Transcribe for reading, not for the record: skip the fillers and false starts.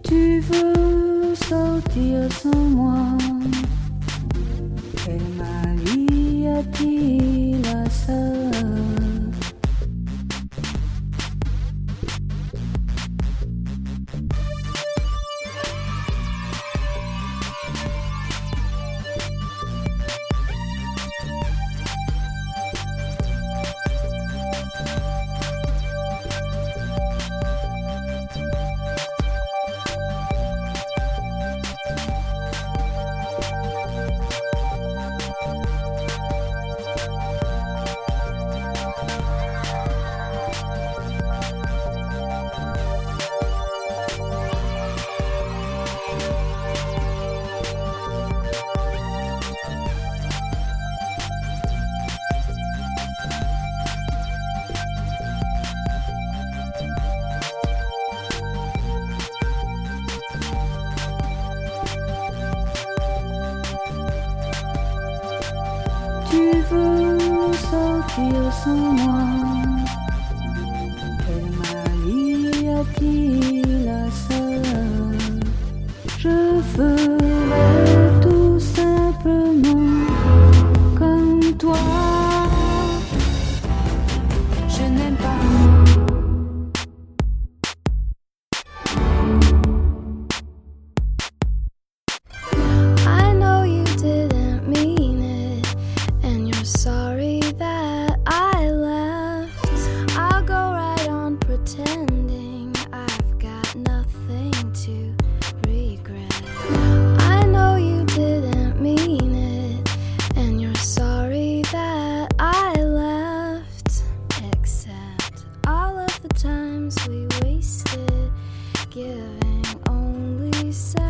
Tu veux sortir sans moi? Quel mal y a-t-il à ça? Tu veux sortir sans moi? Quel mal y a-t-il à ça? Je ferai tout simplement comme toi. Je n'aime pas. Sorry that I left. I'll go right on pretending I've got nothing to regret. I know you didn't mean it, and you're sorry that I left. Except all of the times we wasted giving only